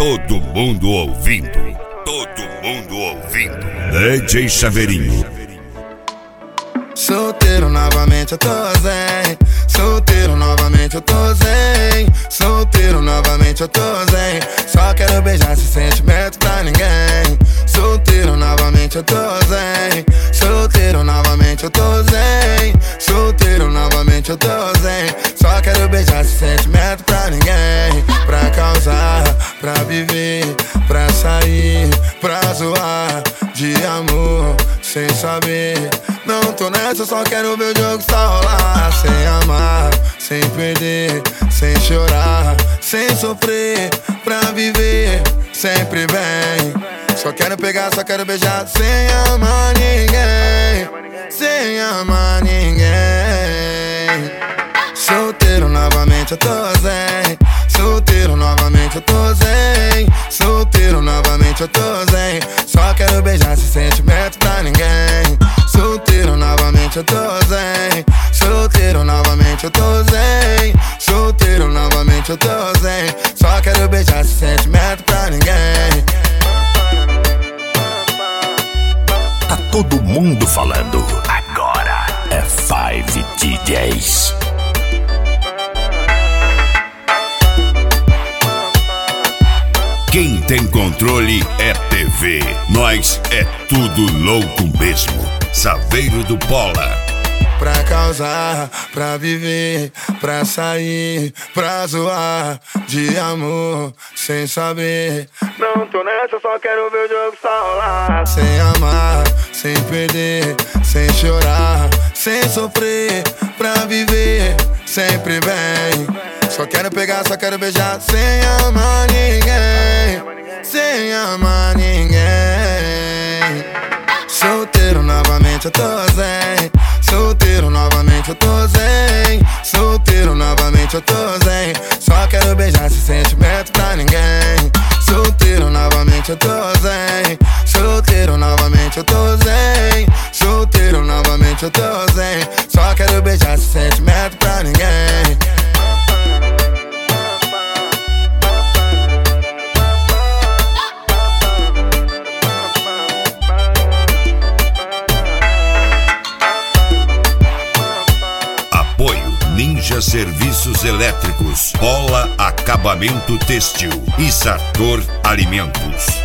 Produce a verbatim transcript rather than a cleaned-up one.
Todo mundo ouvindo. Todo mundo ouvindo. D J Chaveirinho. Solteiro novamente eu tô zen. Solteiro novamente eu tô zen. Solteiro novamente eu tô zen. Só quero beijar sem sentimento pra ninguém. Solteiro novamente eu tô zen. Solteiro novamente eu tô zen. Solteiro novamente eu tô zen. Só quero beijar sem sentimento pra ninguém. Pra causar, pra viver, pra sair, pra zoar de amor, sem saber. Não tô nessa, só quero ver o jogo só rolar. Sem amar, sem perder, sem chorar, sem sofrer, pra viver sempre bem. Só quero pegar, só quero beijar, sem amar ninguém, sem amar ninguém. Solteiro novamente eu tô zen. Solteiro novamente eu tô zen. Solteiro novamente eu tô zen. Só quero beijar sem sentimento pra ninguém. Solteiro novamente eu tô zen. Solteiro novamente eu tô zen. Solteiro novamente eu tô zen. Só quero beijar sem sentimento pra ninguém. Tá todo mundo falando. Agora é Five D Js. Quem tem controle é T V. Nós é tudo louco mesmo. Saveiro do Pola. Pra causar, pra viver, pra sair, pra zoar de amor, sem saber. Não tô nessa, só quero ver o jogo só rolar. Sem amar, sem perder, sem chorar, sem sofrer, pra viver sempre bem. Só quero pegar, só quero beijar, sem amar ninguém, sem amar ninguém. Solteiro novamente eu tô zen. Solteiro novamente eu tô zen. Solteiro novamente eu tô zen. Só quero beijar sem sentimento pra ninguém. Solteiro novamente eu tô zen. Solteiro novamente eu tô zen. Solteiro novamente eu tô zen. Só quero beijar sem sentimento pra ninguém. Ninja Serviços Elétricos, Pola Acabamento Têxtil e Sartor Alimentos.